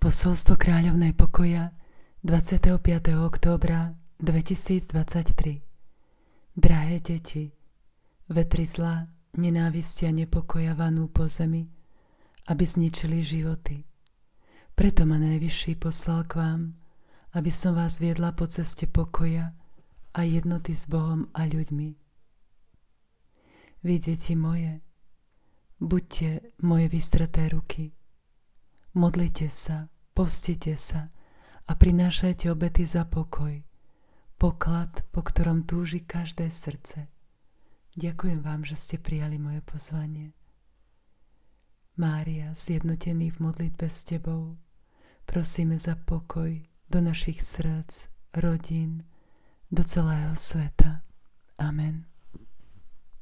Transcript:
Posolstvo kráľovnej pokoja 25. októbra 2023. Drahé deti, vetry zla, nenávisti a nepokoja vanú po zemi, aby zničili životy. Preto ma Najvyšší poslal k vám, aby som vás viedla po ceste pokoja a jednoty s Bohom a ľuďmi. Vy, deti moje, buďte moje vystreté ruky. Modlite sa, postite sa a prinášajte obety za pokoj, poklad, po ktorom túži každé srdce. Ďakujem vám, že ste prijali moje pozvanie. Mária, zjednotený v modlitbe s tebou, prosíme za pokoj do našich srdc, rodín, do celého sveta. Amen.